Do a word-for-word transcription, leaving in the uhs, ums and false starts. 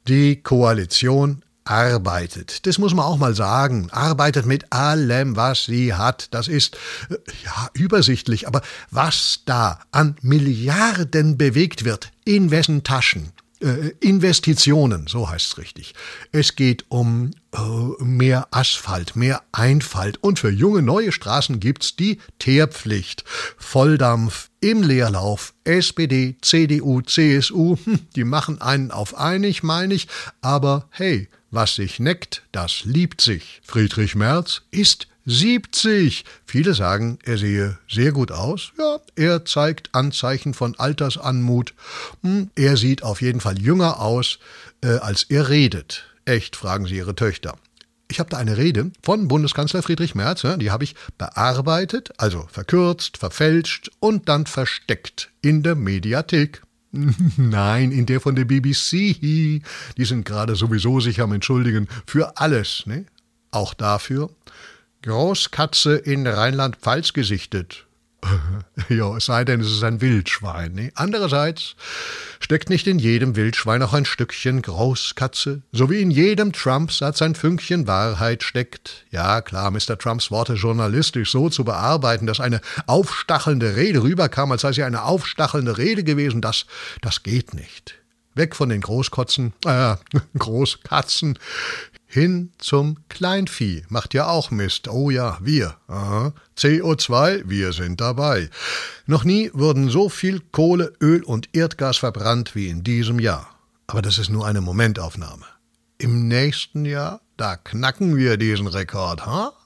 Die Koalition arbeitet. Das muss man auch mal sagen. Arbeitet mit allem, was sie hat. Das ist, ja, übersichtlich. Aber was da an Milliarden bewegt wird, in wessen Taschen? Äh, Investitionen, so heißt's richtig. Es geht um äh, mehr Asphalt, mehr Einfalt. Und für junge, neue Straßen gibt's die Teerpflicht. Volldampf, im Leerlauf, S P D, C D U, C S U, hm, die machen einen auf einig, meine ich. Aber hey, was sich neckt, das liebt sich. Friedrich Merz ist siebzig. Viele sagen, er sehe sehr gut aus. Ja, er zeigt Anzeichen von Altersanmut. Hm, er sieht auf jeden Fall jünger aus, äh, als er redet. Echt, fragen Sie Ihre Töchter. Ich habe da eine Rede von Bundeskanzler Friedrich Merz, ja, die habe ich bearbeitet, also verkürzt, verfälscht und dann versteckt in der Mediathek. Nein, in der von der B B C. Die sind gerade sowieso sich am Entschuldigen für alles, ne? Auch dafür. Großkatze in Rheinland-Pfalz gesichtet. Ja, es sei denn, es ist ein Wildschwein. Ne? Andererseits steckt nicht in jedem Wildschwein auch ein Stückchen Großkatze, so wie in jedem Trump-Satz ein Fünkchen Wahrheit steckt. Ja, klar, Mister Trumps Worte journalistisch so zu bearbeiten, dass eine aufstachelnde Rede rüberkam, als sei sie eine aufstachelnde Rede gewesen, das, das geht nicht. Weg von den Großkotzen, äh, Großkatzen, hin zum Kleinvieh. Macht ja auch Mist. Oh ja, wir. Aha. C O zwei, wir sind dabei. Noch nie wurden so viel Kohle, Öl und Erdgas verbrannt wie in diesem Jahr. Aber das ist nur eine Momentaufnahme. Im nächsten Jahr, da knacken wir diesen Rekord, ha?